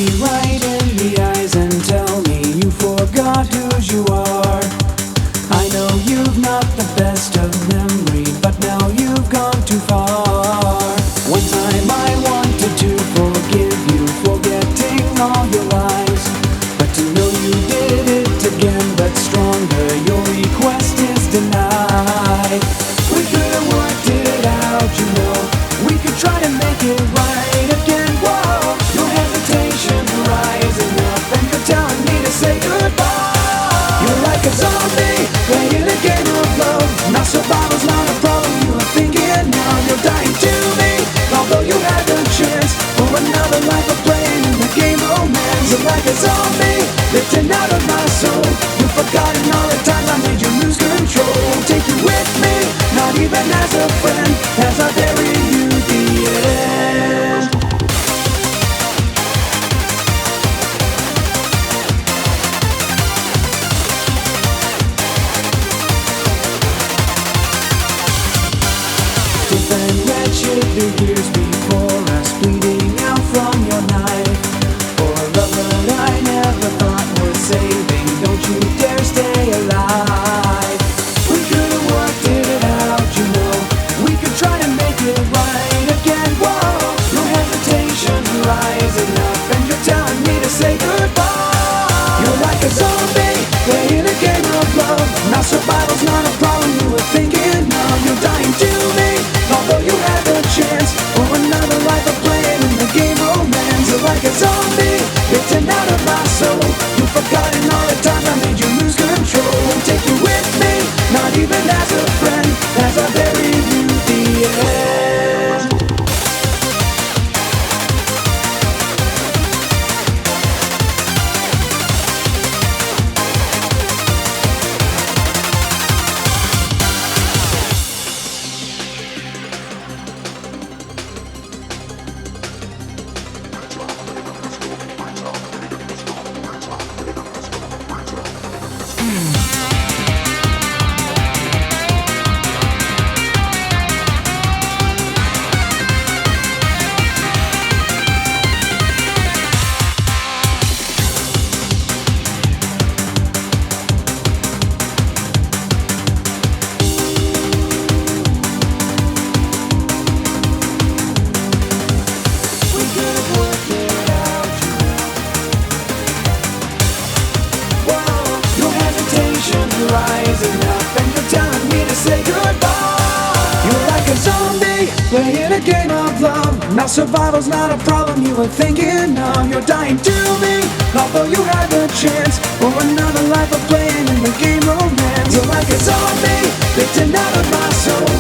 me right in the eyes and tell me you forgot who you are. I know you've not the best of memory, but now you've gone too far. One time I wanted to forgive you, forgetting all your lies, but to know you did it again, but stronger, your request is denied. We could have worked it out, you know. We could try to make it right again. Whoa, your hesitation rising up, and you're telling me to say goodbye. You're like a zombie playing a game of love. Now survival's not a problem, you are thinking now. You're dying to me, although you had the chance for another life of playing in the game romance. You're like a zombie lifting out of my soul. You've forgotten all the times I made you lose control. Take you with me, not even as a friend, as I bury you the end. Deep and wretched the years before us, bleeding out from your knife. For a love that I never thought worth saving, don't you dare stay alive. We could have worked it out, you know. We could try to make it right again. Whoa, no hesitation rising up, and you're telling me to say goodbye. You're like a zombie playing a game of love. Now survival's not a problem, you were thinking of. You're dying to me, although you had the chance for another life of playing in the game romance. You're like a zombie lifting out of my soul. You've forgotten all the times I made you lose control. Won't take you with me, not even as a friend, as I bury you the end. Rising up, and you're telling me to say goodbye. You're like a zombie playing a game of love. Now survival's not a problem, you were thinking of. You're dying to me, although you had the chance for another life of playing in the game romance. You're like a zombie lifting out of my soul.